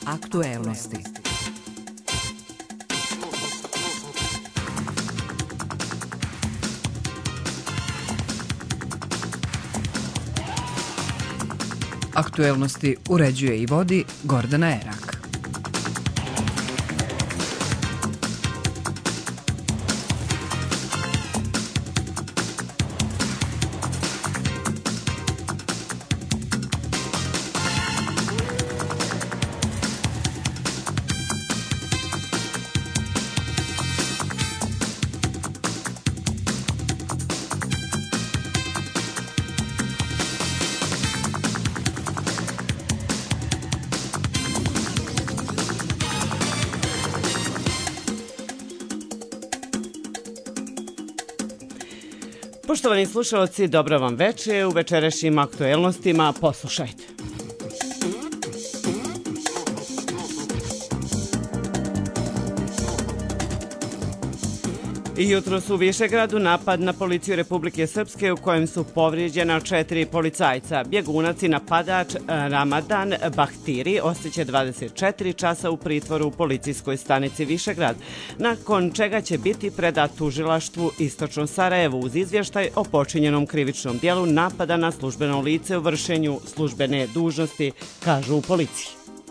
Aktuelnosti. Aktuelnosti uređuje i vodi Gordana Erak. Poštovani slušalci, dobro vam veče. U večerašnjim aktuelnostima poslušajte. Jutros u Višegradu napad na policiju Republike Srpske u kojem su povrijeđena 4 policajca. Bjegunac i napadač Ramadan Bahtiri ostaće 24 časa u pritvoru u policijskoj stanici Višegrad, nakon čega će biti predat tužilaštvu Istočno Sarajevo uz izvještaj o počinjenom krivičnom dijelu napada na službeno lice u vršenju službene dužnosti, kažu u policiji.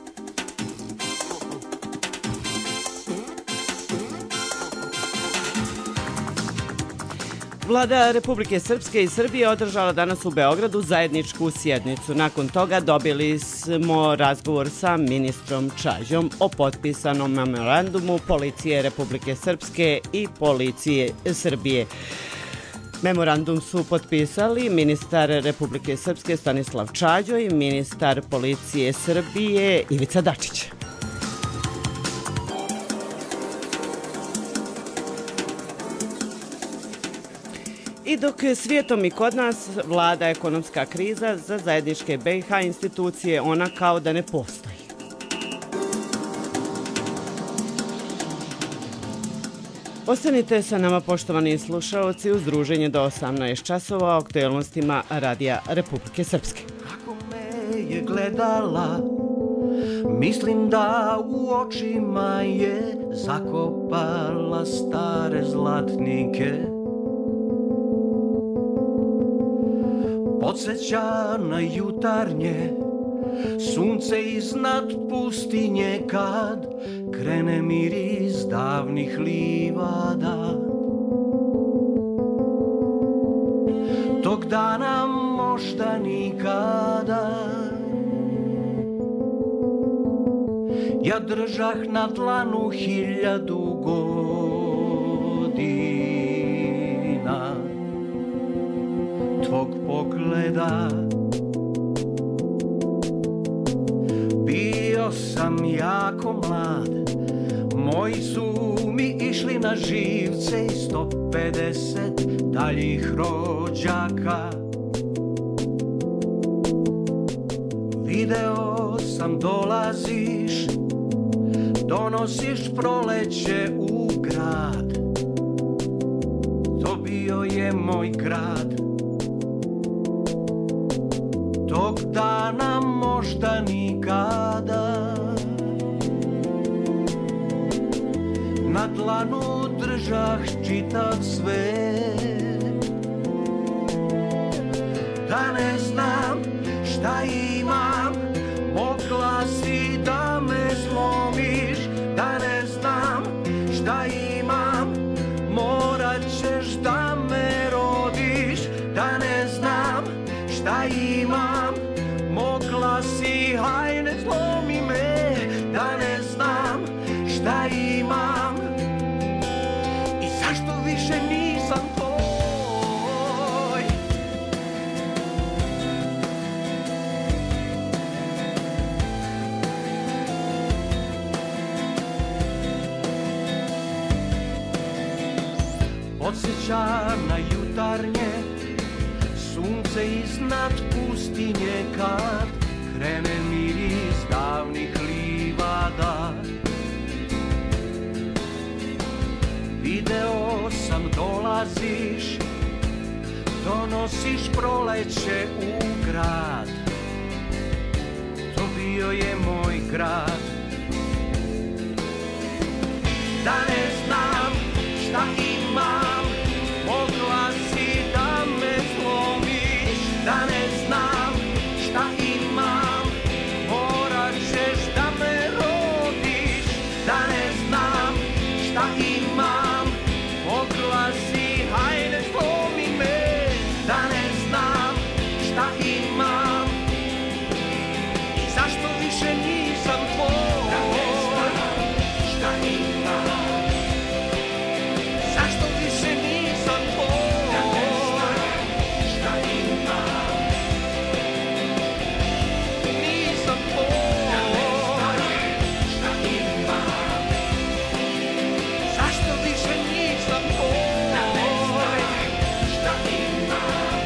Vlada Republike Srpske i Srbije održala danas u Beogradu zajedničku sjednicu. Nakon toga dobili smo razgovor sa ministrom Čađom o potpisanom memorandumu Policije Republike Srpske i Policije Srbije. Memorandum su potpisali ministar Republike Srpske Stanislav Čađo i ministar Policije Srbije Ivica Dačić. I dok svijetom i kod nas vlada ekonomska kriza, za zajedničke BiH institucije ona kao da ne postoji. Ostanite sa nama, poštovani slušaoci, uz druženje do 18 časova o aktuelnostima Radija Republike Srpske. Kako me je gledala, mislim da u očima je zakopala stare zlatnike. Podsjeća na jutarnje sunce iznad pustinje kad krene miris davnih livada. Tog dana možda nikada ja držah na dlanu 1000 godina tvog pogleda. Bio sam jako mlad, moji su mi išli na živce i 150 daljih rođaka. Video sam dolaziš, donosiš proleće u grad. To bio je moj grad. Tog dana možda nikada na dlanu držah čitav svet. Da ne znam šta imam, mogla si da me slomiš. Da ne znam šta imam, morat ćeš da me rodiš. Da ne znam šta imam, mogla si, haj ne slomi me. Da ne znam šta imam i zašto više nisam tvoj. Podsjeća na jutarnje sunce iznad pustinje kad krene miris davnih livada. Video sam dolaziš, donosiš proleće u grad. To bio je moj grad. da ne znam šta imam. Mogla si da me slomiš, da ne znam šta imam. Morat ćeš da me rodiš, da ne znam šta imam. Mogla si, hajde slomi me, da ne znam šta imam. I zašto više nisam tvoj, da ne znam šta imam. Zašto više nisam tvoj, da ne znam šta imam. Nisam tvoj, da ne znam šta imam. Zašto više nisam tvoj, da ne znam šta imam.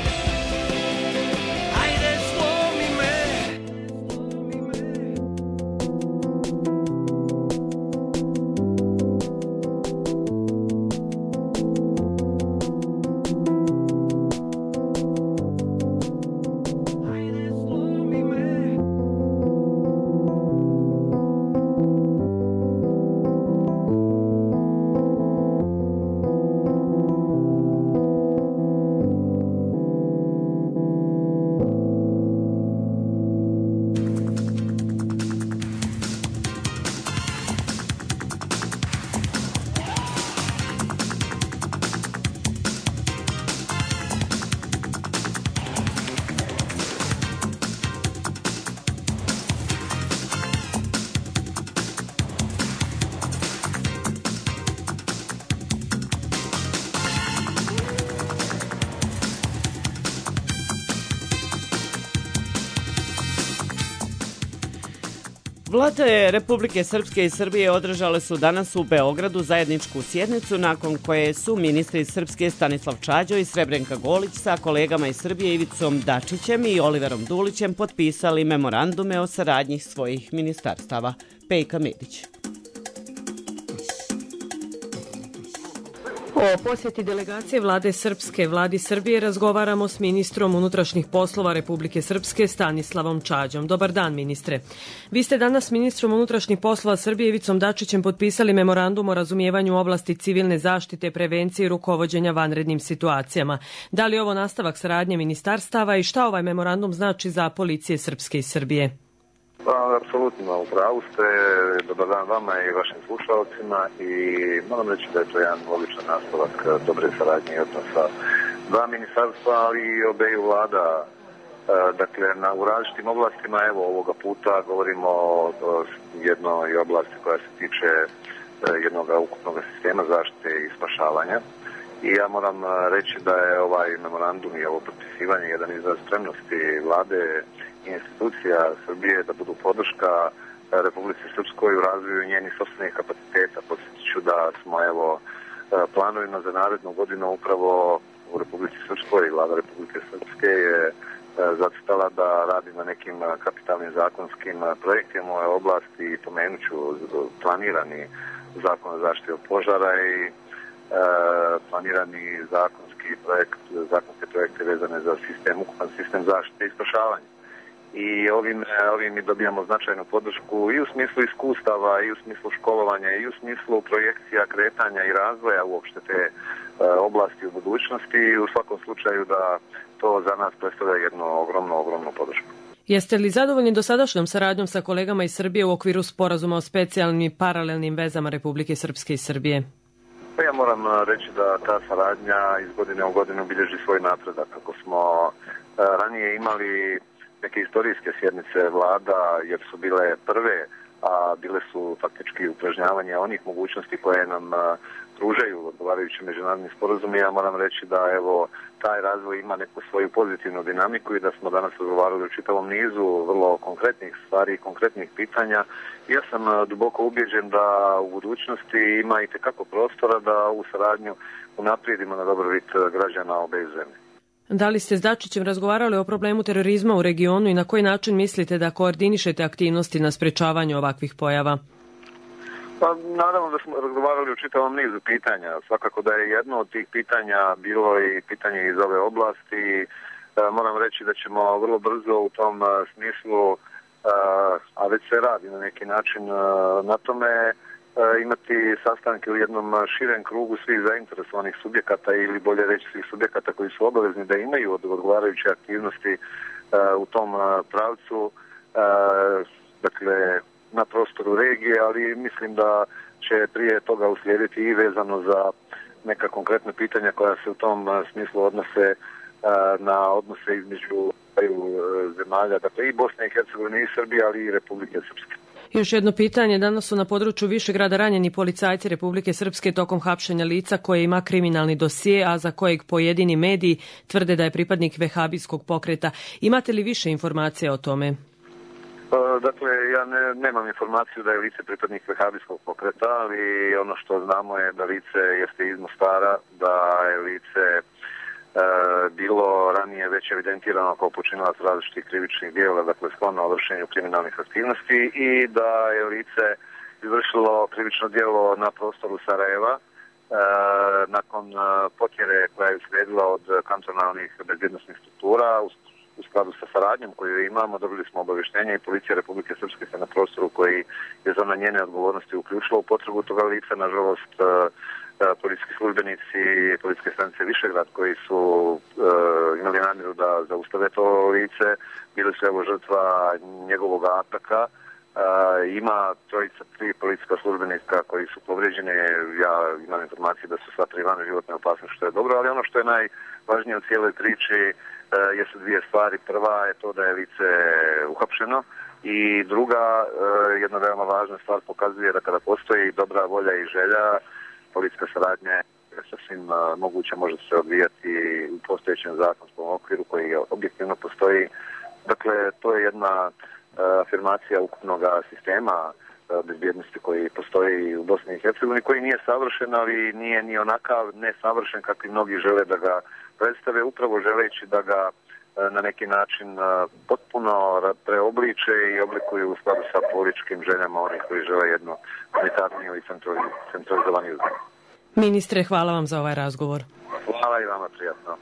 Ajde slomi me. Ajde slomi me. Vlade Republike Srpske i Srbije održale su danas u Beogradu zajedničku sjednicu nakon koje su ministri Srpske Stanislav Čađo i Srebrenka Golić sa kolegama iz Srbije Ivicom Dačićem i Oliverom Dulićem potpisali memorandume o saradnji svojih ministarstava. Pejka Medić. O posjeti delegacije vlade Srpske vladi Srbije razgovaramo s ministrom unutrašnjih poslova Republike Srpske Stanislavom Čađom. Dobar dan, ministre. Vi ste danas s ministrom unutrašnjih poslova Srbije Ivicom Dačićem potpisali memorandum o razumijevanju u oblasti civilne zaštite, prevencije i rukovođenja vanrednim situacijama. Da li je ovo nastavak saradnje ministarstava i šta ovaj memorandum znači za policije Srpske i Srbije? Pa, apsolutno, u pravu ste. Dobar dan vama i vašim slušalcima i moram reći da je to jedan odličan nastavak dobre saradnje i odnosa dva ministarstva, ali i obeju vlada. Dakle, u različitim oblastima, evo ovoga puta govorimo o jednoj oblasti koja se tiče jednog ukupnog sistema zaštite i spašavanja. I ja moram reći da je ovaj memorandum i ovo potpisivanje jedan izraz spremnosti vlade i institucija Srbije da budu podrška Republici Srpskoj u razvoju njenih sopstvenih kapaciteta. Podsjetit ću da smo planovima za narednu godinu upravo u Republici Srpskoj i vlada Republike Srpske je zacrtala da radi na nekim kapitalnim zakonskim projektima u ovoj oblasti i pomenut ću planirani zakon o zaštiti od požara i planirani zakonske projekte vezane za ukupan sistem zaštite i spašavanja. I ovim mi dobijamo značajnu podršku i u smislu iskustava, i u smislu školovanja, i u smislu projekcija, kretanja i razvoja uopšte te oblasti u budućnosti i u svakom slučaju da to za nas predstavlja jednu ogromnu podršku. Jeste li zadovoljni dosadašnjom saradnjom sa kolegama iz Srbije u okviru sporazuma o specijalnim i paralelnim vezama Republike Srpske i Srbije? Ja moram reći da ta saradnja iz godine u godinu bilježi svoj napredak. Kako smo ranije imali neke istorijske sjednice vlada, jer su bile prve, a bile su faktički upražnjavanje onih mogućnosti koje nam pružaju odgovarajući međunarodni sporazumi. Ja moram reći da evo taj razvoj ima neku svoju pozitivnu dinamiku i da smo danas razgovarali o čitavom nizu vrlo konkretnih stvari i konkretnih pitanja. Ja sam duboko ubjeđen da u budućnosti ima i tekako prostora da ovu saradnju unaprijedimo na dobrobit građana obe zemlje. Da li ste s Dačićem razgovarali o problemu terorizma u regionu i na koji način mislite da koordinišete aktivnosti na sprečavanju ovakvih pojava? Pa, naravno da smo razgovarali o čitavom nizu pitanja. Svakako da je jedno od tih pitanja bilo i pitanje iz ove oblasti. Moram reći da ćemo vrlo brzo u tom smislu, a već se radi na neki način na tome, imati sastanke u jednom širem krugu svih zainteresovanih subjekata ili bolje reći svih subjekata koji su obavezni da imaju odgovarajuće aktivnosti u tom pravcu, dakle na prostoru regije, ali mislim da će prije toga uslijediti i vezano za neka konkretna pitanja koja se u tom smislu odnose na odnose između zemalja, dakle i Bosne i Hercegovine i Srbije, ali i Republike Srpske. Još jedno pitanje. Danas su na području Višegrada ranjeni policajci Republike Srpske tokom hapšenja lica koje ima kriminalni dosije, a za kojeg pojedini mediji tvrde da je pripadnik vehabijskog pokreta. Imate li više informacija o tome? Dakle, ja nemam informaciju da je lice pripadnik vehabijskog pokreta, ali ono što znamo je da lice jeste iz Mostara, da je lice bilo ranije već evidentirano kao počinilac različitih krivičnih djela, dakle sklono vršenju kriminalnih aktivnosti, i da je lice izvršilo krivično djelo na prostoru Sarajeva nakon potjere koja je uslijedila od kantonalnih bezbjednosnih struktura. U skladu sa saradnjom koju imamo dobili smo obavještenje i policija Republike Srpske se na prostoru koji je zona njene odgovornosti uključila u potrebu toga lica. Nažalost, policijski službenici i policijske stanice Višegrad koji su imali namjeru da zaustave to lice, bili su evo žrtva njegovog ataka. Ima tri policijska službenika koji su povrijeđeni. Ja imam informacije da su sva tri van životne opasnosti, što je dobro, ali ono što je najvažnije u cijeloj priči jesu dvije stvari. Prva je to da je lice uhapšeno i druga, jedna veoma važna stvar, pokazuje da kada postoji dobra volja i želja, policijska saradnja je sasvim moguća, može se odvijati u postojećem zakonskom okviru koji objektivno postoji. Dakle, to je jedna afirmacija ukupnog sistema bezbjednosti koji postoji u Bosni i Hercegovini, koji nije savršen, ali nije ni onakav nesavršen kakvi mnogi žele da ga predstave, upravo želeći da ga na neki način potpuno preobliče i oblikuju u skladu sa političkim željama onih koji žele jednu unitarniju i centralizovaniju zemlju. Ministre, hvala vam za ovaj razgovor. Hvala i vama, prijatno.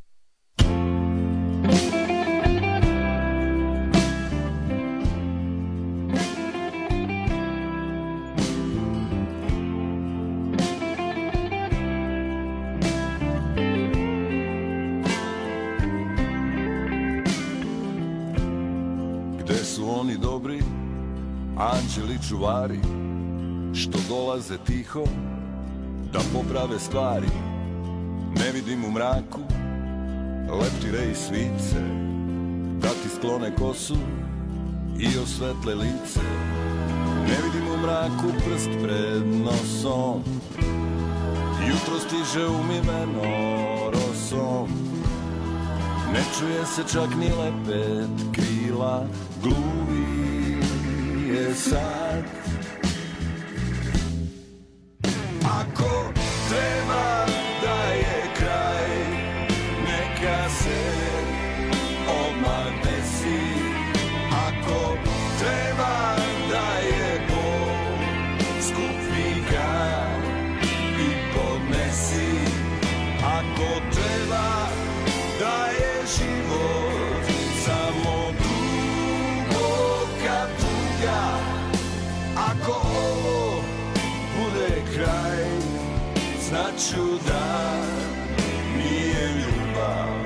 Oni dobri, anđeli čuvari, što dolaze tiho da poprave stvari. Ne vidim u mraku leptire i svice, da ti sklone kosu i osvetle lice. Ne vidim u mraku prst pred nosom, jutro stiže umiveno rosom. Ne čuje se čak ni lepet krila, gluvi je sad. Ako treba da je kraj, neka se odmah desi. Ako treba da je bol, skupi ga i podnesi. Ako treba da je život samo duboka tuga, ako ovo bude kraj, znaću da nije ljubav.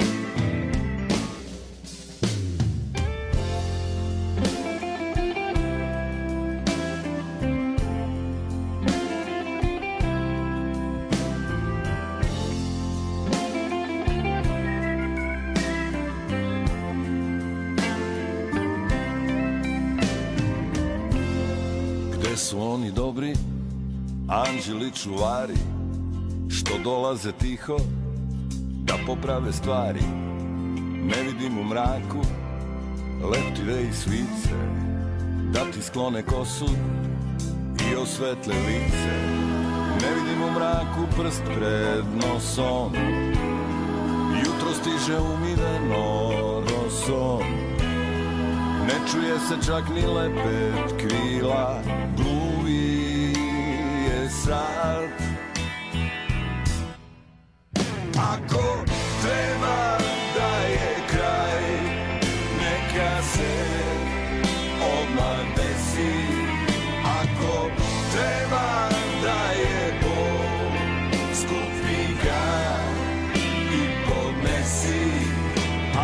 Su oni dobri, anđeli čuvari, što dolaze tiho da poprave stvari. Ne vidim u mraku leptire i svice, da ti sklone kosu i osvetle lice. Ne vidim u mraku prst pred nosom, jutro stiže umiveno rosom. Ne čuje se čak ni lepet krila, gluvi je sad. Ako treba da je kraj, neka se odmah desi. Ako treba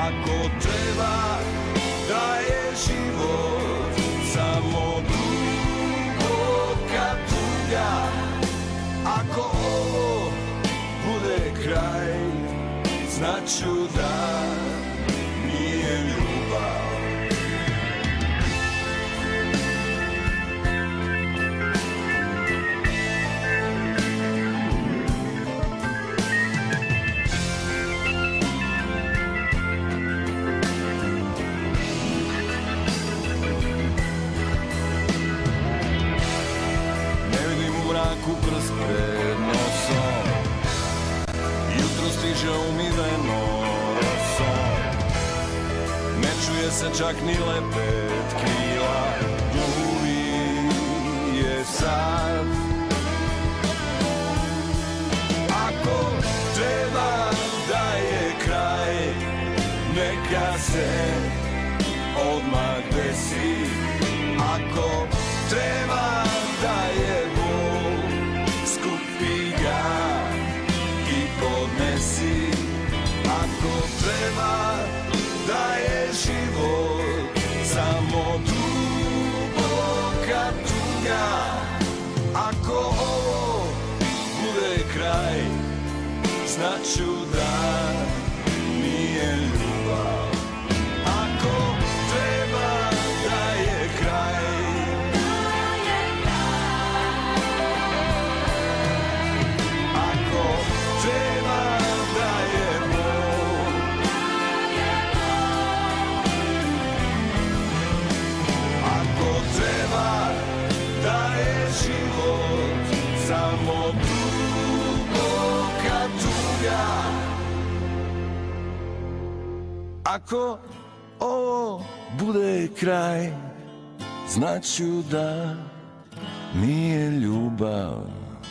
Ako treba da je život samo duboka tuga, ako ovo bude kraj, znaću da nije ljubav. U prst pred nosom, jutro stiže umiveno rosom, ne čuje se čak ni lepet krila, gluvi je sad. Ako treba da je kraj, neka se odmah desi. Ako treba da je podnesi, ako treba da je život samo duboka tuga, ako ovo bude kraj, znaću da nije ljubav. Ako treba da je kraj, samo duboka tuga. Ako ovo bude kraj, znaću da nije ljubav.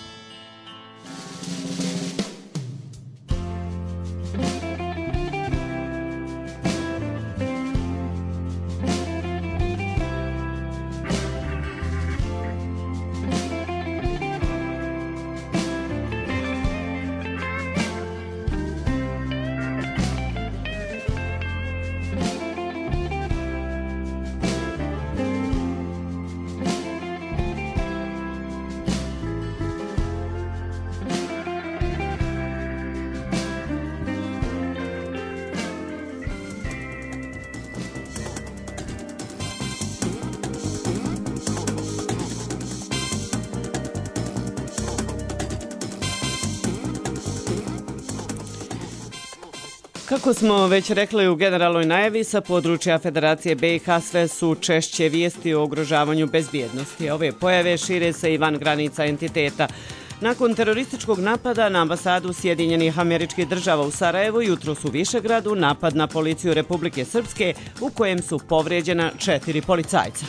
Kako smo već rekli u generalnoj najavi, sa područja Federacije BiH sve su češće vijesti o ugrožavanju bezbjednosti. Ove pojave šire se i van granica entiteta. Nakon terorističkog napada na ambasadu Sjedinjenih Američkih Država u Sarajevu, jutros u Višegradu napad na policiju Republike Srpske u kojem su povrijeđena 4 policajca.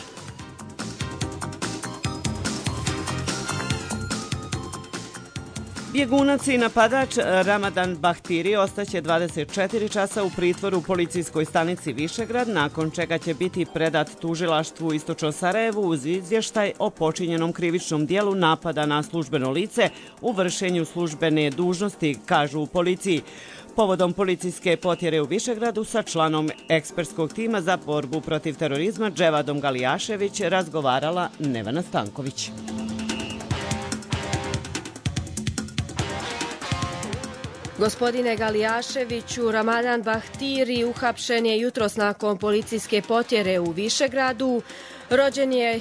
Bjegunac i napadač Ramadan Bahtiri ostaće 24 časa u pritvoru u policijskoj stanici Višegrad, nakon čega će biti predat tužilaštvu u Istočno Sarajevu uz izvještaj o počinjenom krivičnom dijelu napada na službeno lice u vršenju službene dužnosti, kažu u policiji. Povodom policijske potjere u Višegradu sa članom ekspertskog tima za borbu protiv terorizma Dževadom Galijašević razgovarala Nevena Stanković. Gospodine Galijaševiću, Ramadan Bahtiri uhapšen je jutros nakon policijske potjere u Višegradu. Rođen je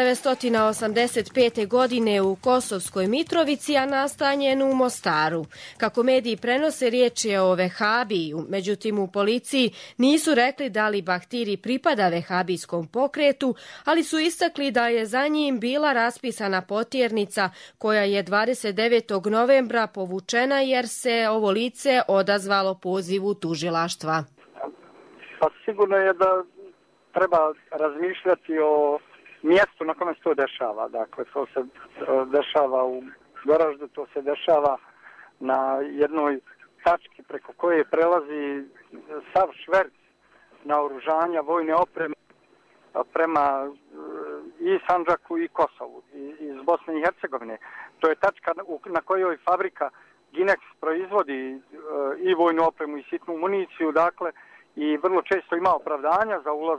1985. godine u Kosovskoj Mitrovici, a nastanjen u Mostaru. Kako mediji prenose, riječ je o vehabiju. Međutim, u policiji nisu rekli da li Bahtiri pripada vehabijskom pokretu, ali su istakli da je za njim bila raspisana potjernica koja je 29. novembra povučena jer se ovo lice odazvalo pozivu tužilaštva. Pa sigurno je da treba razmišljati o mjestu na kome se to dešava. Dakle, to se dešava u Goraždu, to se dešava na jednoj tački preko koje prelazi sav šverc naoružanja, vojne opreme prema i Sandžaku i Kosovu, iz Bosne i Hercegovine. To je tačka na kojoj fabrika Ginex proizvodi i vojnu opremu i sitnu municiju, dakle, i vrlo često ima opravdanja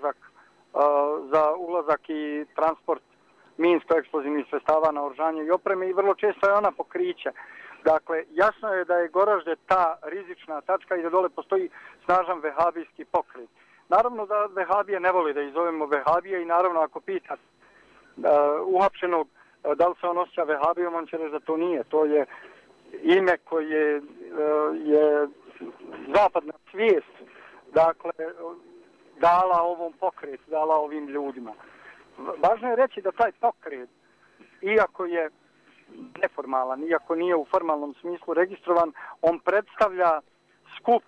za ulazak i transport minsko-eksplozivnih sredstava, naoružanja i opreme i vrlo često je ona pokriće. Dakle, jasno je da je Goražde ta rizična tačka i da dole postoji snažan vehabijski pokret. Naravno da vehabije ne voli da izovemo vehabije i naravno ako pita uhapšenog da li se on osjeća vehabijom, on će reći da to nije. To je ime koje je zapadna svijest, dakle, dala ovom pokretu, dala ovim ljudima. Važno je reći da taj pokret, iako je neformalan, iako nije u formalnom smislu registrovan, on predstavlja skup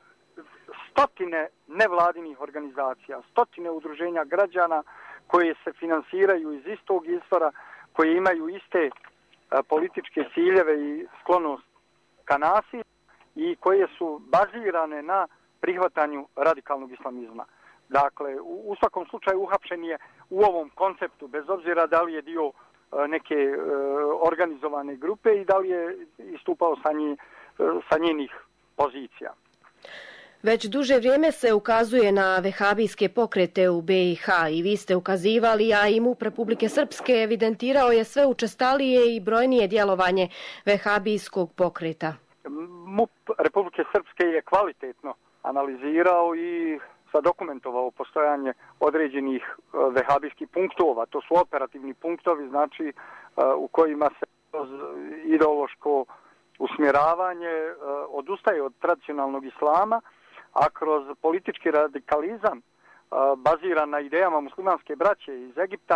stotine nevladinih organizacija, stotine udruženja građana koje se finansiraju iz istog izvora, koje imaju iste političke ciljeve i sklonost ka nasilju i koje su bazirane na prihvatanju radikalnog islamizma. Dakle, u svakom slučaju uhapšen je u ovom konceptu, bez obzira da li je dio neke organizovane grupe i da li je istupao sa njenih pozicija. Već duže vrijeme se ukazuje na vehabijske pokrete u BiH i vi ste ukazivali, a i MUP Republike Srpske evidentirao je sve učestalije i brojnije djelovanje vehabijskog pokreta. MUP Republike Srpske je kvalitetno analizirao i dokumentovao postojanje određenih vehabijskih punktova. To su operativni punktovi, znači u kojima se kroz ideološko usmjeravanje odustaje od tradicionalnog islama, a kroz politički radikalizam baziran na idejama muslimanske braće iz Egipta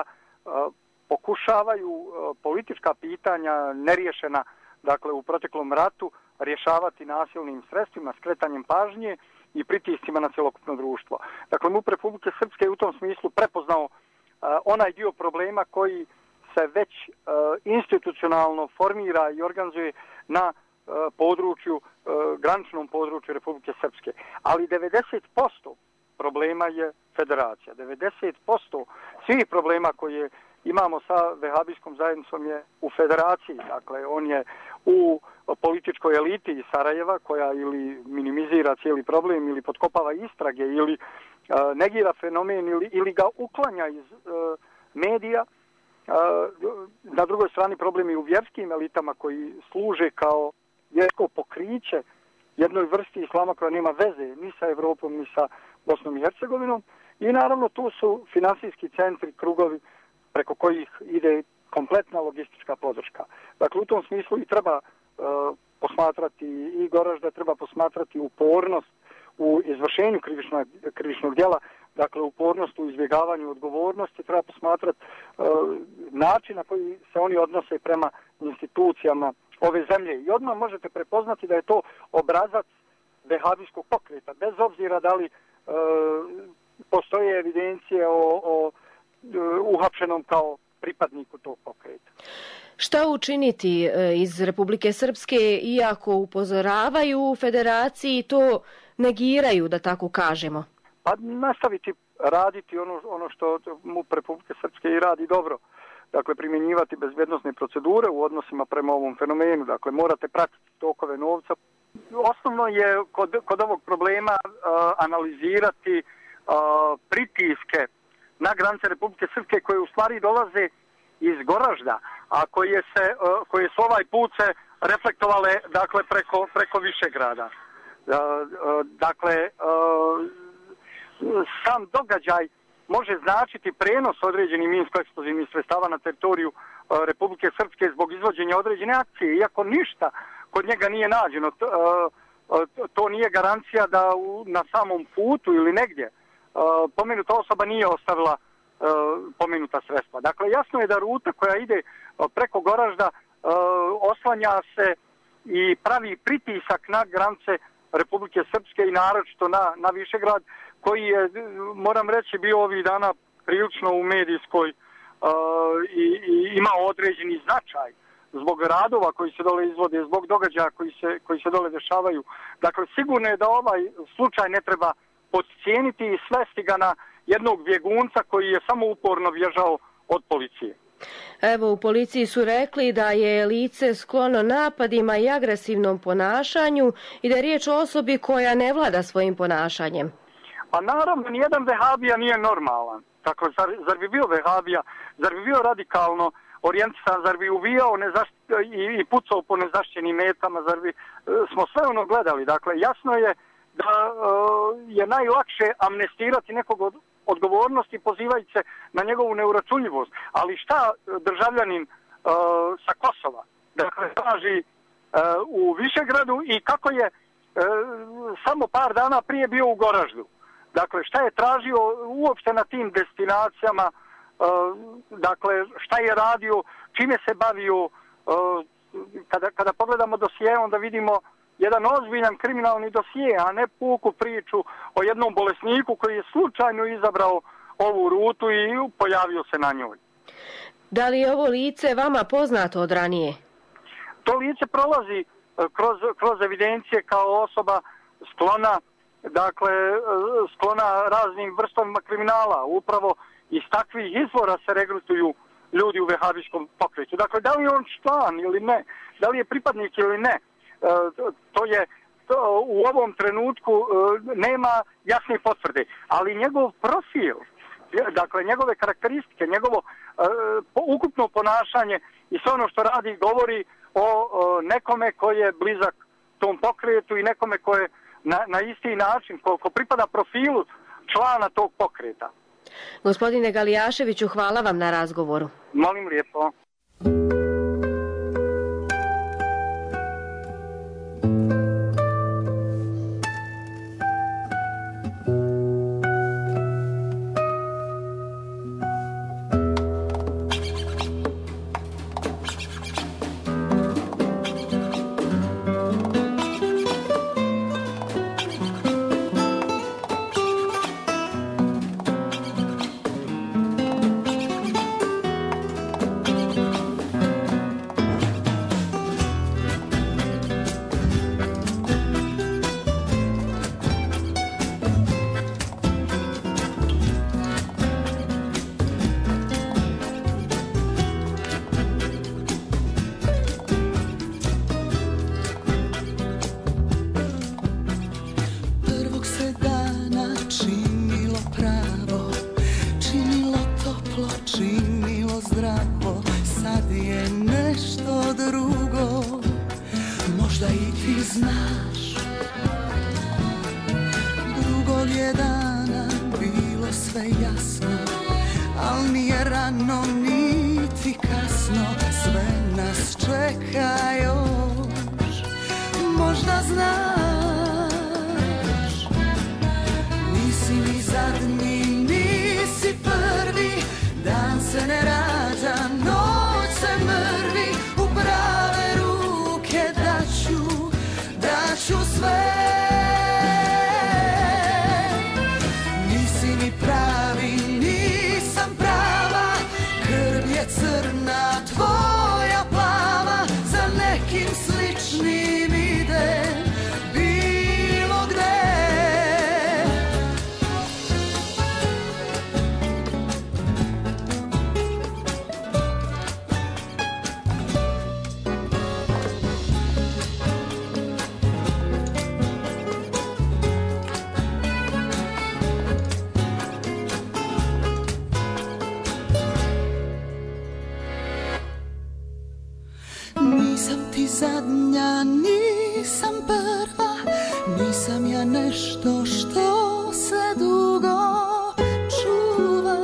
pokušavaju politička pitanja neriješena, dakle u proteklom ratu, rješavati nasilnim sredstvima, skretanjem pažnje i pritiscima na cjelokupno društvo. Dakle, MUP Republike Srpske je u tom smislu prepoznao onaj dio problema koji se već institucionalno formira i organizuje na području, graničnom području Republike Srpske. Ali 90% problema je federacija. 90% svih problema koje imamo sa vehabijskom zajednicom je u federaciji. Dakle, on je u političkoj eliti iz Sarajeva koja ili minimizira cijeli problem ili potkopava istrage ili negira fenomen ili ga uklanja iz medija. Na drugoj strani problem je u vjerskim elitama koji služe kao vjersko pokriće jednoj vrsti islama koja nema veze ni sa Evropom ni sa Bosnom i Hercegovinom. I naravno tu su finansijski centri, krugovi preko kojih ide kompletna logistička podrška. Dakle, u tom smislu i treba posmatrati i Goražde, treba posmatrati upornost u izvršenju krivičnog djela, dakle upornost u izbjegavanju odgovornosti, treba posmatrati način na koji se oni odnose prema institucijama ove zemlje. I odmah možete prepoznati da je to obrazac vehabijskog pokreta, bez obzira da li postoje evidencije o uhapšenom kao pripadniku tog pokreta. Šta učiniti iz Republike Srpske, iako upozoravaju u federaciji, to negiraju, da tako kažemo? Pa nastaviti raditi ono što MUP Republike Srpske i radi dobro. Dakle, primjenjivati bezbjednosne procedure u odnosima prema ovom fenomenu. Dakle, morate pratiti tokove novca. Osnovno je kod ovog problema analizirati pritiske na granice Republike Srpske koje u stvari dolaze iz Goražda, a koje su ovaj put se reflektovale, dakle, preko Višegrada. Dakle, sam događaj može značiti prenos određenih minsko-eksplozivnih sredstava na teritoriju Republike Srpske zbog izvođenja određene akcije, iako ništa kod njega nije nađeno. To nije garancija da na samom putu ili negdje pomenuta osoba nije ostavila pomenuta sredstva. Dakle, jasno je da ruta koja ide preko Goražda oslanja se i pravi pritisak na granice Republike Srpske i naročito na Višegrad, koji je, moram reći, bio ovih dana prilično u medijskoj i imao određeni značaj zbog radova koji se dole izvode, zbog događaja koji se dole dešavaju. Dakle, sigurno je da ovaj slučaj ne treba podcijeniti i svesti ga na jednog bjegunca koji je samo uporno bježao od policije. Evo, u policiji su rekli da je lice sklono napadima i agresivnom ponašanju i da je riječ o osobi koja ne vlada svojim ponašanjem. Pa naravno, nijedan vehabija nije normalan. Dakle, zar bi bio vehabija, zar bi bio radikalno orijentisan, zar bi uvijao i pucao po nezaštićenim metama, zar bi smo sve ono gledali. Dakle, jasno je da je najlakše amnestirati nekog od odgovornosti pozivajući se na njegovu neuračunljivost. Ali šta državljanin sa Kosova, dakle, traži u Višegradu i kako je samo par dana prije bio u Goraždu. Dakle, šta je tražio uopšte na tim destinacijama, dakle, šta je radio, čime se bavio. Kada pogledamo dosije, onda vidimo jedan ozbiljan kriminalni dosije, a ne puku priču o jednom bolesniku koji je slučajno izabrao ovu rutu i pojavio se na njoj. Da li je ovo lice vama poznato od ranije? To lice prolazi kroz evidencije kao osoba sklona, dakle, sklona raznim vrstovima kriminala. Upravo iz takvih izvora se regrutuju ljudi u vehabijskom pokretu. Dakle, da li je on član ili ne, da li je pripadnik ili ne, u ovom trenutku nema jasne potvrde. Ali njegov profil, dakle, njegove karakteristike, njegovo ukupno ponašanje i sve ono što radi govori o nekome koji je blizak tom pokretu i nekome koji je na isti način, ko pripada profilu člana tog pokreta. Gospodine Galijaševiću, hvala vam na razgovoru. Molim lijepo. Zadnja, nisam prva, nisam ja nešto što se dugo čuva.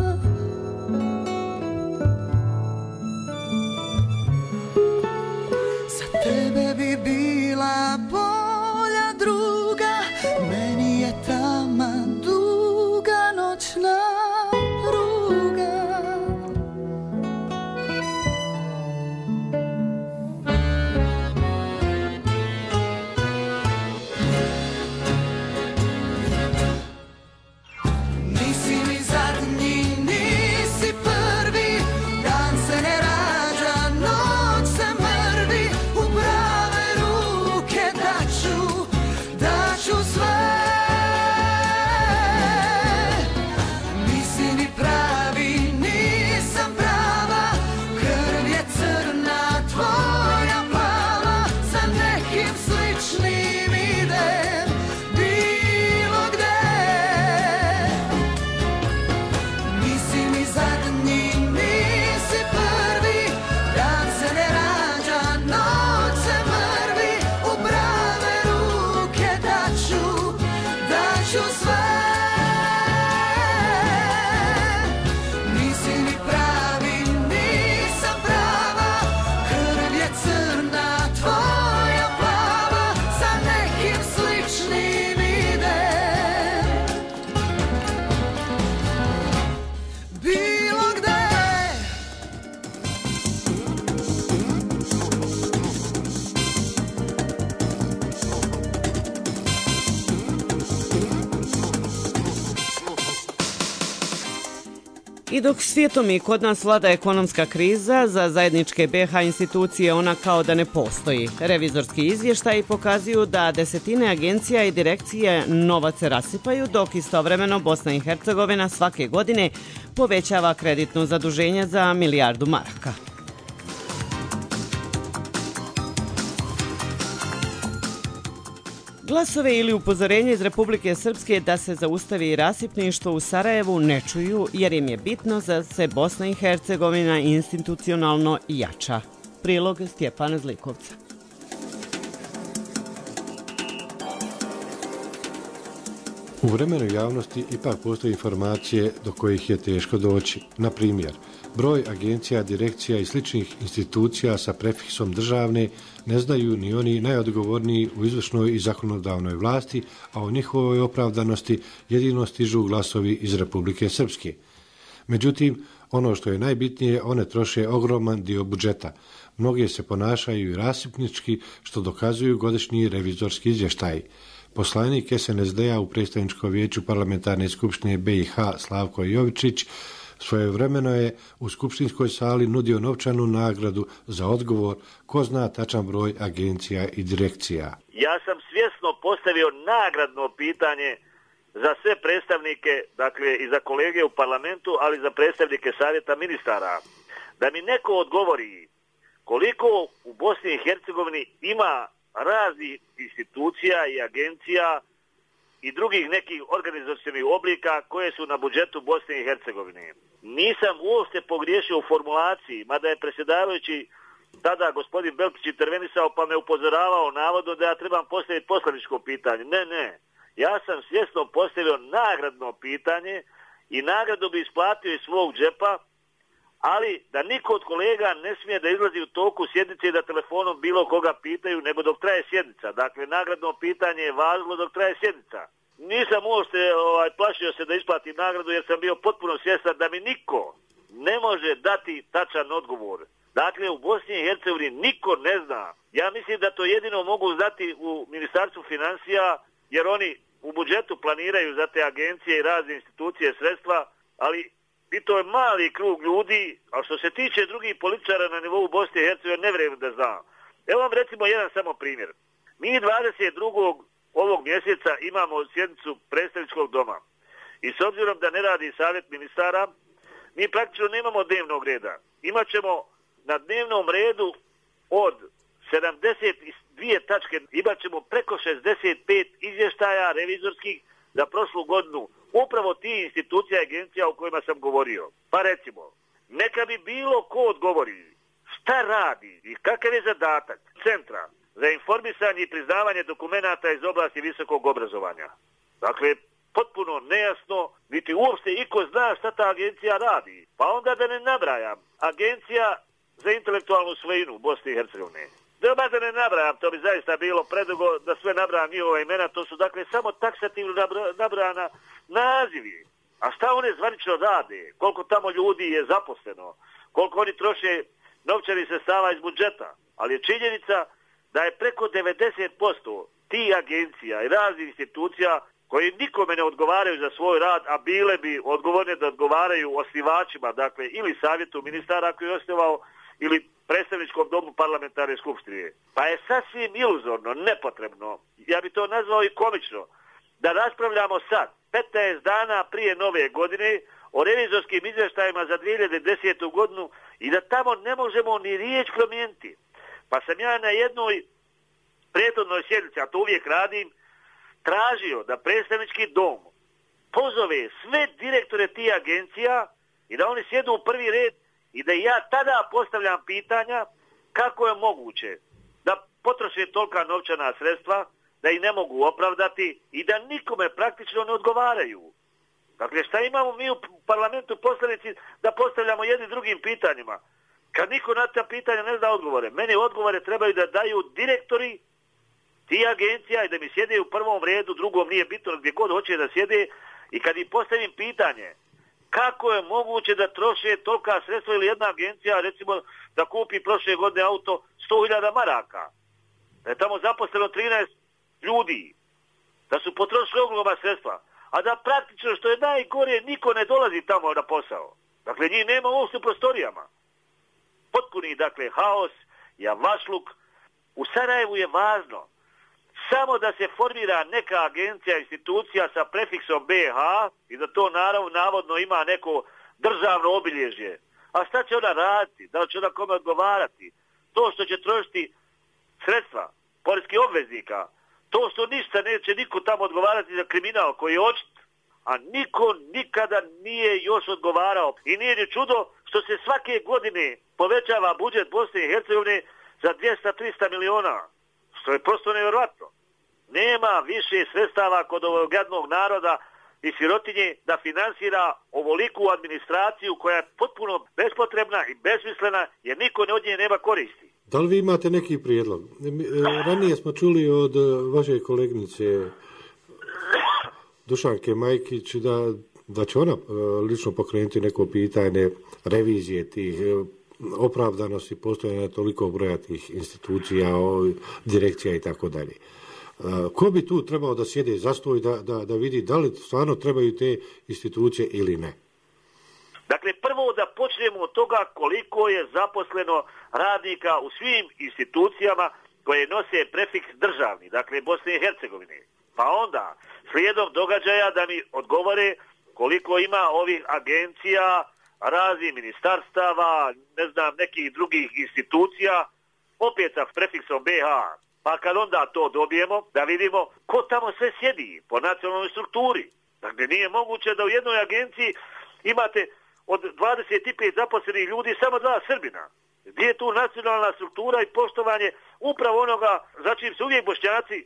Za tebe bi bila bolja druga, meni je taman duga noćna pruga. I dok svijetom i kod nas vlada ekonomska kriza, za zajedničke BiH institucije ona kao da ne postoji. Revizorski izvještaji pokazuju da desetine agencija i direkcije novac rasipaju, dok istovremeno Bosna i Hercegovina svake godine povećava kreditno zaduženje za 1 milijardu maraka. Glasove ili upozorenje iz Republike Srpske da se zaustavi rasipništvo u Sarajevu ne čuju jer im je bitno da se Bosna i Hercegovina institucionalno jača. Prilog Stjepana Zlikovca. U vremenu javnosti ipak postoje informacije do kojih je teško doći. Na primjer, broj agencija, direkcija i sličnih institucija sa prefiksom državne ne znaju ni oni najodgovorniji u izvršnoj i zakonodavnoj vlasti, a o njihovoj opravdanosti jedino stižu glasovi iz Republike Srpske. Međutim, ono što je najbitnije, one troše ogroman dio budžeta. Mnoge se ponašaju i rasipnički, što dokazuju godišnji revizorski izvještaji. Poslanik SNSD-a u predstavničkom vijeću parlamentarne skupštine BiH Slavko Jovičić svojevremeno je u skupštinskoj sali nudio novčanu nagradu za odgovor ko zna tačan broj agencija i direkcija. Ja sam svjesno postavio nagradno pitanje za sve predstavnike, dakle i za kolege u parlamentu, ali za predstavnike Savjeta ministara, da mi neko odgovori koliko u Bosni i Hercegovini ima raznih institucija i agencija i drugih nekih organizacionih oblika koje su na budžetu Bosne i Hercegovine. Nisam uopšte pogriješio u formulaciji, mada je predsjedavajući tada gospodin Belkić intervenisao pa me upozoravao navodno da ja trebam postaviti poslaničko pitanje. Ne. Ja sam svjesno postavio nagradno pitanje i nagradu bi isplatio iz svog džepa, ali da niko od kolega ne smije da izlazi u toku sjednice i da telefonom bilo koga pitaju, nego dok traje sjednica. Dakle, nagradno pitanje je važno dok traje sjednica. Nisam uopšte plašio se da isplatim nagradu jer sam bio potpuno svjestan da mi niko ne može dati tačan odgovor. Dakle, u Bosni i Hercegovini niko ne zna. Ja mislim da to jedino mogu znati u Ministarstvu financija, jer oni u budžetu planiraju za te agencije i razne institucije sredstva, ali i to je mali krug ljudi, a što se tiče drugih političara na nivou Bosne i Hercegovine, ne vjerujem da znam. Evo vam recimo jedan samo primjer. Mi 22. ovog mjeseca imamo sjednicu predstavničkog doma. I s obzirom da ne radi savjet ministara, mi praktično nemamo dnevnog reda. Imaćemo na dnevnom redu od 72 tačke, imaćemo preko 65 izvještaja revizorskih za prošlu godinu. Upravo ti institucija i agencija o kojima sam govorio. Pa recimo, neka bi bilo ko odgovori šta radi i kakav je zadatak Centra za informisanje i priznavanje dokumenata iz oblasti visokog obrazovanja. Dakle, potpuno nejasno, niti uopšte iko zna šta ta agencija radi. Pa onda da ne nabrajam, Agencija za intelektualnu svojinu u Bosni i Hercegovini. Da ne nabrajam, to bi zaista bilo predugo da sve nabrajam njihova imena, to su dakle samo taksativno nabrajana nazivi. A šta one zvanično rade? Koliko tamo ljudi je zaposleno? Koliko oni troše novčanih sredstava iz budžeta? Ali je činjenica da je preko 90% tih agencija i raznih institucija koji nikome ne odgovaraju za svoj rad, a bile bi odgovorne da odgovaraju osnivačima, dakle ili savjetu ministara koji je osnovao, ili predstavničkom domu parlamentarne skupštine. Pa je sasvim iluzorno, nepotrebno, ja bi to nazvao i komično, da raspravljamo sad, 15 dana prije nove godine, o revizorskim izvještajima za 2010. godinu i da tamo ne možemo ni riječ promijeniti. Pa sam ja na jednoj prethodnoj sjednici, a to uvijek radim, tražio da predstavnički dom pozove sve direktore tih agencija i da oni sjedu u prvi red i da ja tada postavljam pitanja kako je moguće da potroše tolika novčana sredstva, da ih ne mogu opravdati i da nikome praktično ne odgovaraju. Dakle, šta imamo mi u parlamentu poslanici da postavljamo jednim drugim pitanjima? Kad niko na ta pitanja ne zna odgovore. Meni odgovore trebaju da daju direktori ti agencija i da mi sjede u prvom redu, drugom nije bitno, gdje god hoće da sjede, i kad im postavim pitanje kako je moguće da troše tolika sredstva ili jedna agencija, recimo, da kupi prošle godine auto 100.000 maraka, da je tamo zaposleno 13 ljudi, da su potrošili ogromna sredstva, a da praktično, što je najgore, niko ne dolazi tamo na posao. Dakle, njih nema uopšte u prostorijama. Potpuni, dakle, haos, javašluk. U Sarajevu je važno samo da se formira neka agencija, institucija sa prefiksom BH i da to navodno ima neko državno obilježje. A šta će ona raditi? Da li će ona kome odgovarati? To što će trošiti sredstva poreskih obveznika, to što ništa neće niko tamo odgovarati za kriminal koji je očit, a niko nikada nije još odgovarao. I nije ni čudo što se svake godine povećava budžet Bosne i Hercegovine za 200-300 miliona, što je prosto nevjerojatno. Nema više sredstava kod ovog jadnog naroda i sirotinje da finansira ovoliku administraciju koja je potpuno bespotrebna i besmislena jer niko od nje nema koristi. Da li vi imate neki prijedlog? Ranije smo čuli od vaše kolegnice Dušanke Majkić da će ona lično pokrenuti neko pitanje revizije tih opravdanosti postojanja toliko broja tih institucija, direkcija i tako dalje. Ko bi tu trebao da sjede za stol da vidi da li stvarno trebaju te institucije ili ne? Dakle, prvo da počnemo od toga koliko je zaposleno radnika u svim institucijama koje nose prefiks državni, dakle Bosne i Hercegovine. Pa onda, slijedom događaja da mi odgovore koliko ima ovih agencija, raznih ministarstava, ne znam, nekih drugih institucija, opet sa prefiksom BH. Pa kad onda to dobijemo, da vidimo ko tamo sve sjedi po nacionalnoj strukturi. Dakle, nije moguće da u jednoj agenciji imate od 25 zaposlenih ljudi samo 2 Srbina. Gdje je tu nacionalna struktura i poštovanje upravo onoga za čim se uvijek Bošnjaci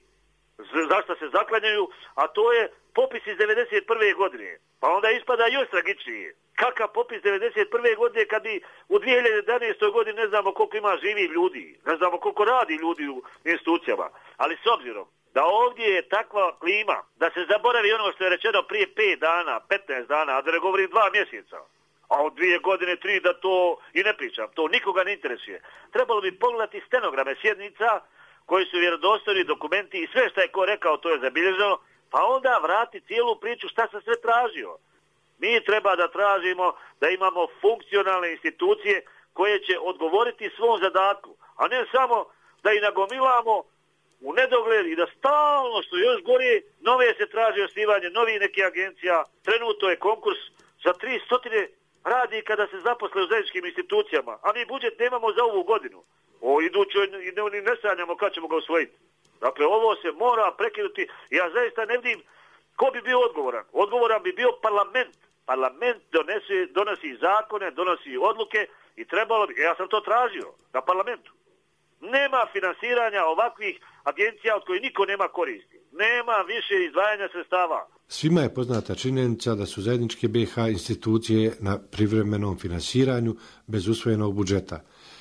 zašto se zaklanjaju, a to je popis iz 91. godine. Pa onda ispada još tragičnije. Kakav popis 91. godine kad bi u 2011. godini ne znamo koliko ima živih ljudi, ne znamo koliko radi ljudi u institucijama. Ali s obzirom da ovdje je takva klima da se zaboravi ono što je rečeno prije 5 dana, 15 dana, a da ne govorim 2 mjeseca, a od 2 godine, 3 da to i ne pričam, to nikoga ne interesuje. Trebalo bi pogledati stenograme sjednica koji su vjerodostojni dokumenti i sve što je ko rekao to je zabilježeno, pa onda vrati cijelu priču šta se sve tražio. Mi treba da tražimo da imamo funkcionalne institucije koje će odgovoriti svom zadatku, a ne samo da i nagomilamo u nedogled i da stalno što još gore nove se traži osnivanje novih nekih agencija. Trenutno je konkurs za 300 radnika da se zaposle u zajedničkim institucijama, a mi budžet nemamo za ovu godinu. O idućoj ne sanjamo kad ćemo ga usvojiti. Dakle, ovo se mora prekinuti. Ja zaista ne vidim ko bi bio odgovoran. Odgovoran bi bio parlament. Parlament donosi zakone, donosi odluke i trebalo bi, ja sam to tražio na parlamentu. Nema finansiranja ovakvih agencija od kojih niko nema koristi. Nema više izdvajanja sredstava. Svima je poznata činjenica da su zajedničke BiH institucije na privremenom finansiranju bez usvojenog budžeta.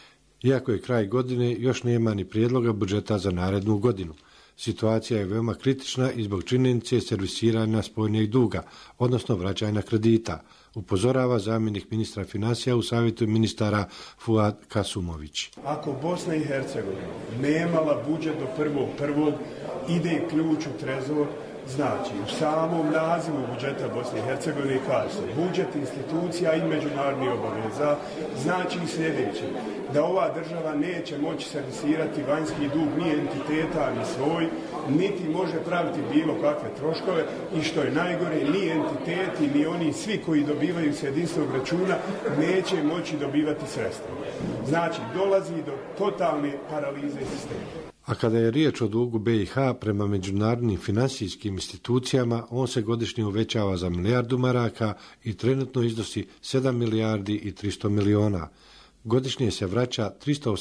Iako je kraj godine, još nema ni prijedloga budžeta za narednu godinu. Situacija je veoma kritična i zbog činjenice servisiranja spoljnjeg duga, odnosno vraćanja kredita, upozorava zamjenik ministra financija u savjetu ministara Fuad Kasumović. Ako Bosna i Hercegovina nemala budžet do 1.1. ide ključ u trezor, znači u samom nazivu budžeta Bosne i Hercegovine kaže se budžet institucija i međunarodnih obaveza, znači i sljedeće, da ova država neće moći servisirati vanjski dug ni entiteta ni svoj, niti može praviti bilo kakve troškove i što je najgore, ni entiteti ni oni svi koji dobivaju s jedinstvenog računa neće moći dobivati sredstva. Znači dolazi do totalne paralize sistema. A kada je riječ o dugu BiH prema međunarodnim financijskim institucijama, on se godišnje uvećava za 1 milijardu maraka i trenutno iznosi 7 milijardi i 300 miliona. Godišnje se vraća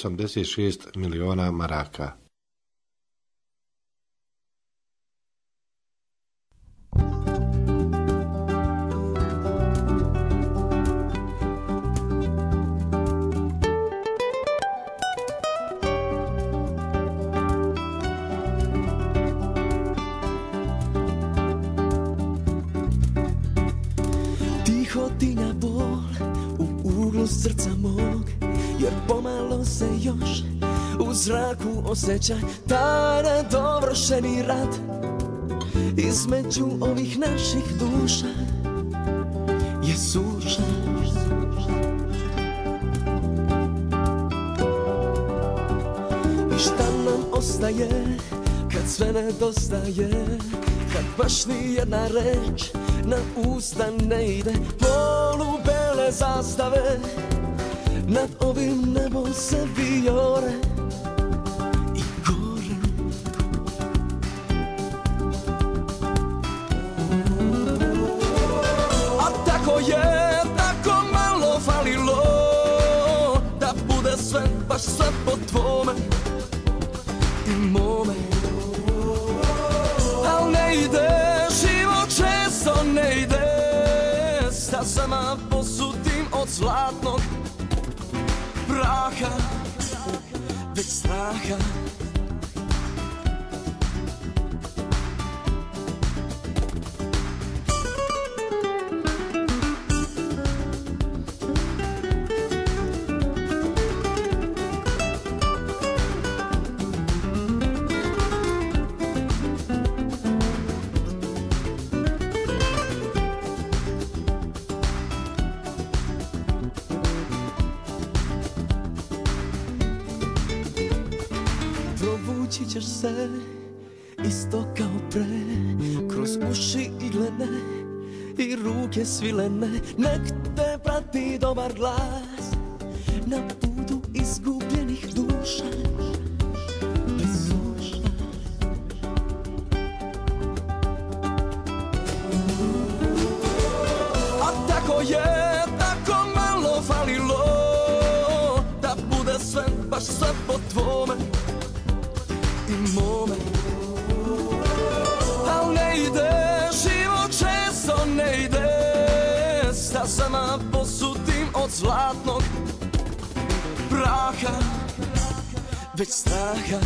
386 miliona maraka. Tinja bol u uglu srca mog, jer pomalo se još u zraku osjeća taj nedovršeni rat između ovih naših duša. je suša. I šta nam ostaje kad sve nedostaje, kad baš ni jedna reč na usta ne ide. Polubele zastave nad ovim nebom se vijore i gore. A tako je, tako malo falilo da bude sve, baš sve po tvome i mome. Al ne ide, život često ne ide, stazama posutim od zlatnog praha, već straha. Provući ćeš se isto kao pre, kroz uši iglene i ruke svilene. Nek te prati dobar glas na putu izgubljenih duša, bez suša. A tako je, tako malo falilo da bude sve, baš sve po tvome i mome. Al ne ide, život često ne ide, stazama posutim od zlatnog praha, već straha.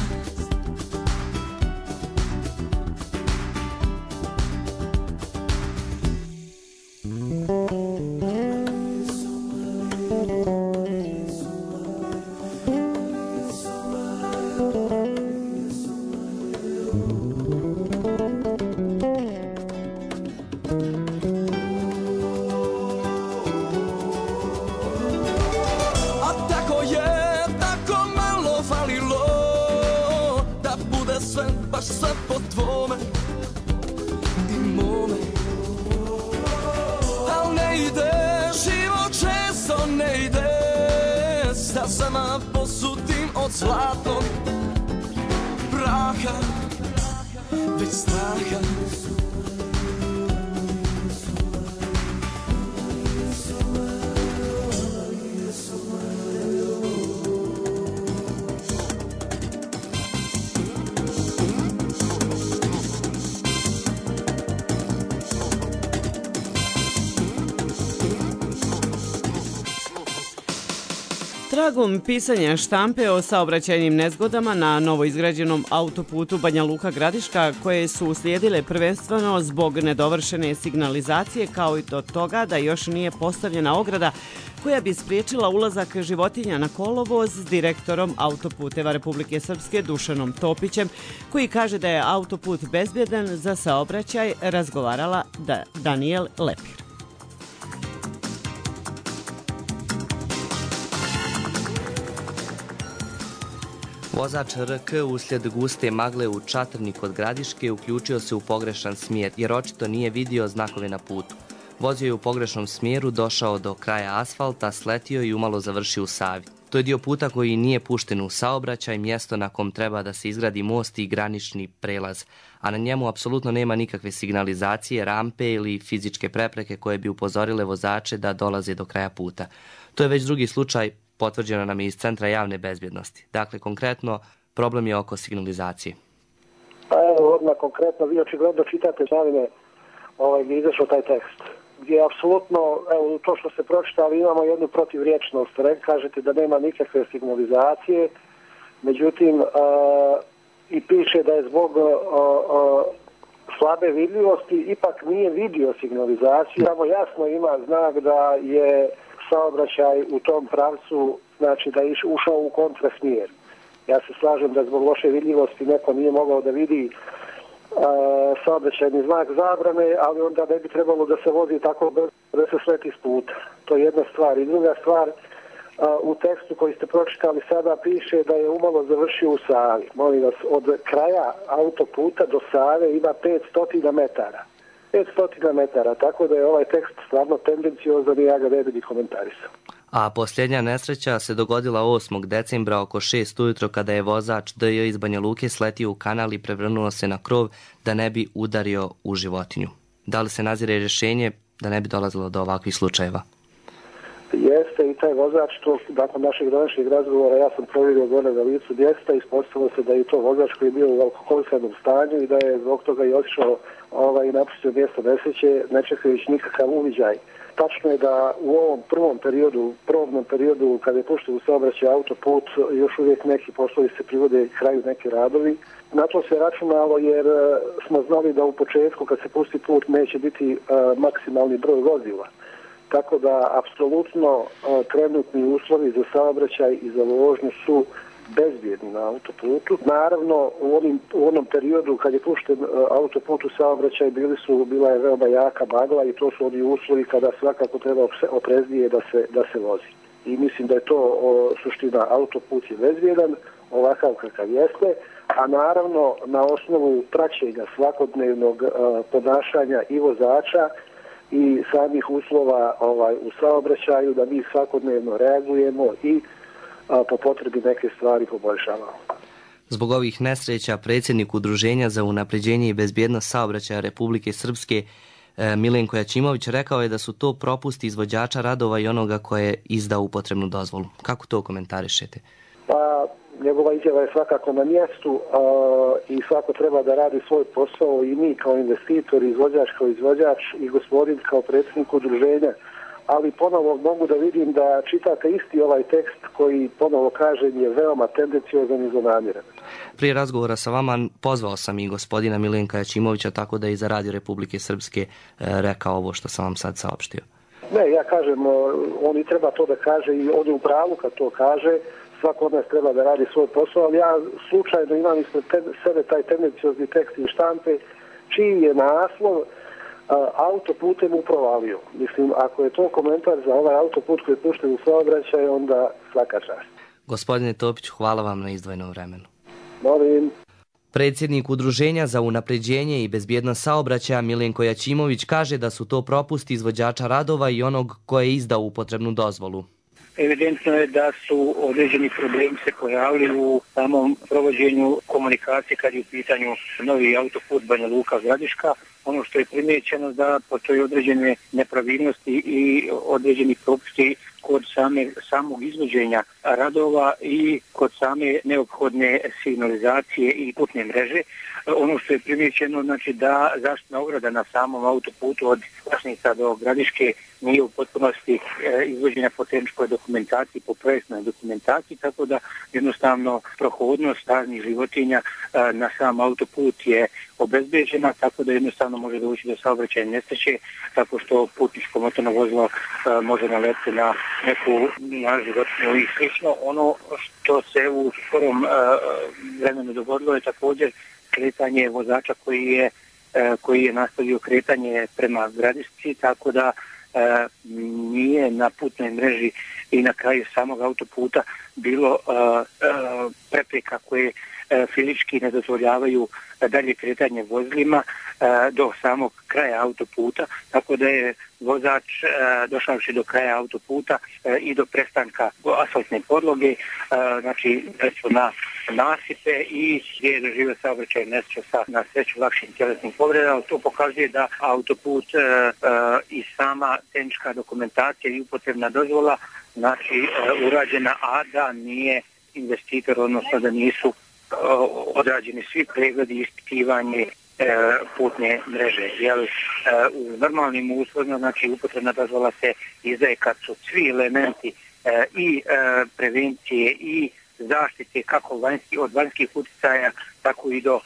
Baš sve po tvome i mome. Al ne ide, život često ne ide, stazama posutim od zlatnog praha, već straha. Tragom pisanja štampe o saobraćajnim nezgodama na novoizgrađenom autoputu Banja Luka Gradiška, koje su uslijedile prvenstveno zbog nedovršene signalizacije, kao i do toga da još nije postavljena ograda koja bi spriječila ulazak životinja na kolovoz, s direktorom Autoputeva Republike Srpske Dušanom Topićem, koji kaže da je autoput bezbjedan za saobraćaj, razgovarala Danijel Lepir. Vozač RK uslijed guste magle u Čatrni kod Gradiške uključio se u pogrešan smjer jer očito nije vidio znakove na putu. Vozio je u pogrešnom smjeru, došao do kraja asfalta, sletio i umalo završio u Savi. To je dio puta koji nije pušten u saobraćaj, mjesto na kom treba da se izgradi most i granični prelaz, a na njemu apsolutno nema nikakve signalizacije, rampe ili fizičke prepreke koje bi upozorile vozače da dolaze do kraja puta. To je već drugi slučaj, potvrđeno nam je iz Centra javne bezbjednosti. Dakle, konkretno, problem je oko signalizacije. Pa evo, odmah konkretno, vi očigledno čitate novine gdje je izašao taj tekst. Gdje je apsolutno, evo, to što ste pročitali, imamo jednu protivriječnost. Kažete da nema nikakve signalizacije, međutim, i piše da je zbog slabe vidljivosti ipak nije vidio signalizaciju. Samo jasno ima znak da je saobraćaj u tom pravcu, znači da je ušao u kontrasmjer. Ja se slažem da zbog loše vidljivosti neko nije mogao da vidi saobraćajni znak zabrane, ali onda ne bi trebalo da se vozi tako da se sleti s puta. To je jedna stvar. I druga stvar, u tekstu koji ste pročitali sada piše da je umalo završio u Savi. Molim vas, od kraja autoputa do Save ima 500 metara. 500 metara, tako da je ovaj tekst stvarno tendenciozan i ja ga ne bi komentarisao. A posljednja nesreća se dogodila 8. decembra oko 6 ujutro kada je vozač DJ iz Banja Luke sletio u kanal i prevrnuo se na krov da ne bi udario u životinju. Da li se nazire rješenje da ne bi dolazilo do ovakvih slučajeva? Jeste i taj vozač, to nakon našeg današnjeg razgovora ja sam provjerio gore na licu mjesta i ispostavilo se da je to vozač koji je bio u alkoholisanom stanju i da je zbog toga i otišao i napustio mjesto nesreće, ne čekajući nikakav uviđaj. Tačno je da u ovom probnom periodu kada je pušten u saobraćaj autoput, još uvijek neki poslovi se privode kraju, neki radovi. Na to se računalo jer smo znali da u početku kad se pusti put neće biti maksimalni broj vozila. Tako da apsolutno trenutni uslovi za saobraćaj i za vožnju su bezbjedni na autoputu. Naravno, u onom periodu kad je pušten autoput u saobraćaj bila je veoma jaka magla i to su oni uslovi kada svakako treba opreznije da se vozi. I mislim da je to suština, autoput je bezbjedan, ovakav kakav jeste, a naravno na osnovu praćenja svakodnevnog ponašanja i vozača i samih uslova u saobraćaju da mi svakodnevno reagujemo i po potrebi neke stvari poboljšavamo. Zbog ovih nesreća predsjednik Udruženja za unapređenje i bezbjednost saobraćaja Republike Srpske Milenko Jačimović rekao je da su to propusti izvođača radova i onoga koje je izdao upotrebnu dozvolu. Kako to komentarišete? Pa, njegova izjava je svakako na mjestu i svako treba da radi svoj posao i mi kao investitor, izvođač kao izvođač i gospodin kao predsjednik udruženja. Ali ponovo mogu da vidim da čitate isti ovaj tekst koji ponovo kažem je veoma tendenciozan i zlonamjeran. Prije razgovora sa vama pozvao sam i gospodina Milenka Jačimovića, tako da je i za Radio Republike Srpske rekao ovo što sam vam sad saopštio. Ne, ja kažem, on i treba to da kaže i on je u pravu kad to kaže, svako od nas treba da radi svoj posao, ali ja slučajno imam ispred sebe taj tendenciozni tekst iz štampe, čiji je naslov autoputem uprovalio. Mislim, ako je to komentar za ovaj autoput koji je pušten u saobraćaj, onda svaka čast. Gospodine Topiću, hvala vam na izdvojenom vremenu. Molim. Predsjednik Udruženja za unapređenje i bezbjednost saobraćaja Milenko Jačimović kaže da su to propusti izvođača radova i onog koje je izdao upotrebnu dozvolu. Evidentno je da su određeni problemi se pojavili u samom provođenju komunikacije kad je u pitanju novi autoput Banja Luka-Gradiška. Ono što je primjećeno da postoji određene nepravilnosti i određeni propusti kod samog izvođenja radova i kod same neophodne signalizacije i putne mreže. Ono što je primjećeno, znači da zaštitna ograda na samom autoputu od Vlašnica do Gradiške nije u potpunosti izvođenja po tehničkoj dokumentaciji, po projektnoj dokumentaciji, tako da jednostavno prohodnost raznih životinja na sam autoput je obezbeđena, tako da jednostavno može doći do saobraćajne nesreće, tako što putničko motorno vozilo može naletiti na neku životinju i slično. Ono što se u skorom vremenu dogodilo je također kretanje vozača koji je nastavio kretanje prema Gradišci, tako da nije na putnoj mreži i na kraju samog autoputa bilo prepreka koje fizički ne dozvoljavaju dalje kretanje vozilima do samog kraja autoputa, tako da je vozač došavši do kraja autoputa i do prestanka asfaltne podloge, znači na nasipe i gdje je doživio saobraćaj nesreću sa na sreću lakšim tjelesnim povredama. To pokazuje da autoput i sama tehnička dokumentacija i upotrebna dozvola znači urađena, a da nije investitor, odnosno da nisu odrađeni svi pregledi i ispitivanje putne mreže. U normalnim uslovima, znači upotrebna dozvola se izdaje kad su svi elementi i prevencije i zaštite kako od vanjskih utjecaja, tako i do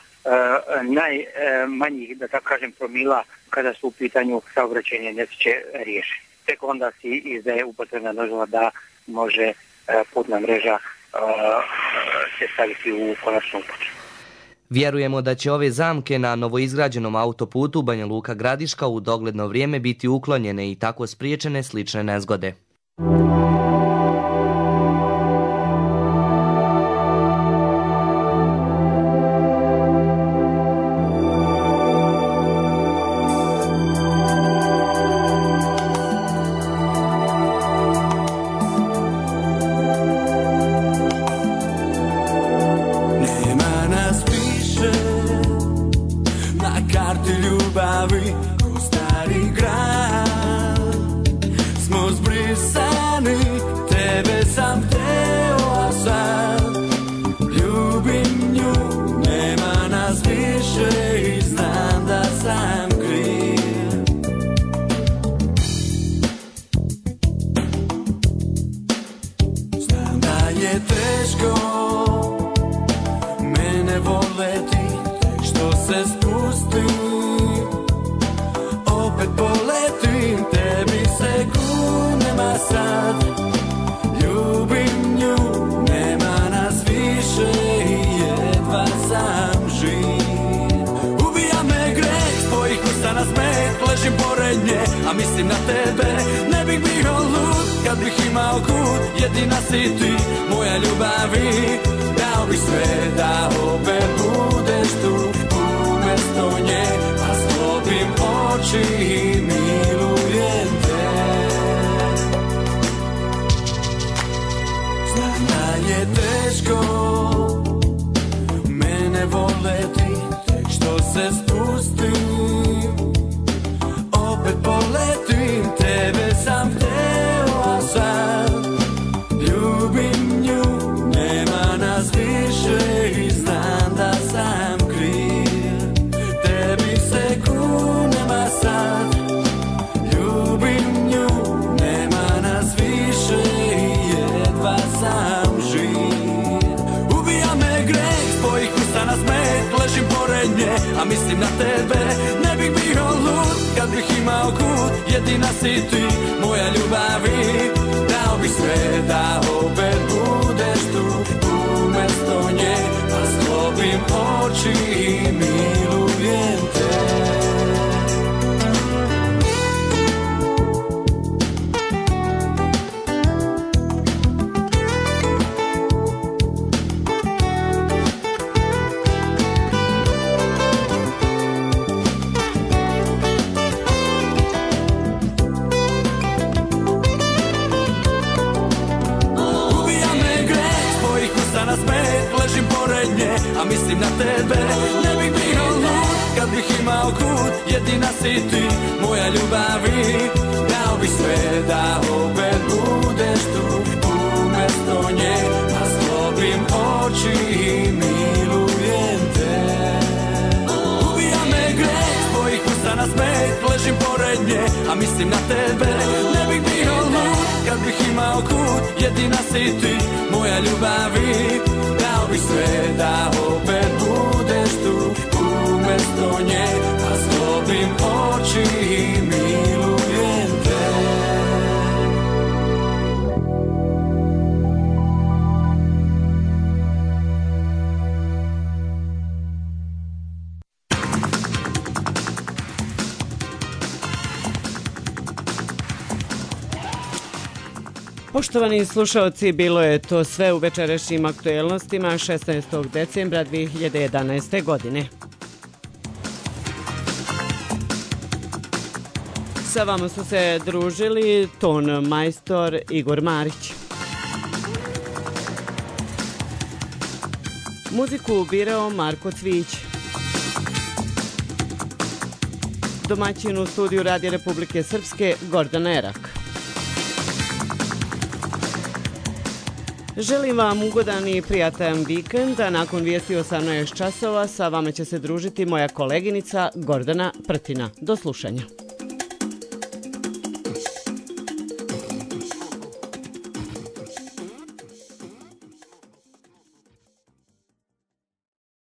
najmanjih, da tako kažem, promila kada su u pitanju saobraćajne nesreće riješene. Tek onda se izdaje upotrebna dozvola da može putna mreža se staviti u konačnu upotrebu. Vjerujemo da će ove zamke na novoizgrađenom autoputu Banja Luka Gradiška u dogledno vrijeme biti uklonjene i tako spriječene slične nezgode. A mislim na tebe, ne bih bio lud kad bih imao kud, jedina si ti, moja ljubavi. Dao bih sve da opet budeš tu, umjesto nje, a sklopim oči i milujem te. Znam da je teško mene voleti, tek što se spustim, opet poletim, tebe sam hteo, a sad ljubim nju, nema nas više i znam da sam kriv. Tebi se kunem, a sad ljubim nju, nema nas više i jedva sam živ. Ubija me greh, tvojih usta na smet, ležim pored nje, a mislim na tebe, ne bih bio lud kad bih imao kud, jedina si ti, moja ljubavi. Dao bih sve da opet budeš tu, umjesto nje, a sklopim oči i milujem te. A mislim na tebe, ne bih bio lud kad bih imao kud, jedina si ti, moja ljubavi. Dao bih sve da opet budeš tu, umjesto nje, a sklopim oči i milujem te. Ubija me greh, tvojih usta na smet, ležim pored nje, a mislim na tebe, ne bih bio lud kad bih imao kud, jedina si ti, moja ljubavi. Dao bih sve da opet budeš tu, umjesto nje, a sklopim oči i milujem te. Poštovani slušalci, bilo je to sve u večerašnjim aktuelnostima 16. decembra 2011. godine. Sa vama su se družili ton majstor Igor Marić. Muziku birao Marko Cvić. Domaćin u studiju Radija Republike Srpske Gordana Erak. Želim vam ugodan i prijatan vikend, a nakon vijesti 18 časova sa vama će se družiti moja koleginica Gordana Prtina. Do slušanja.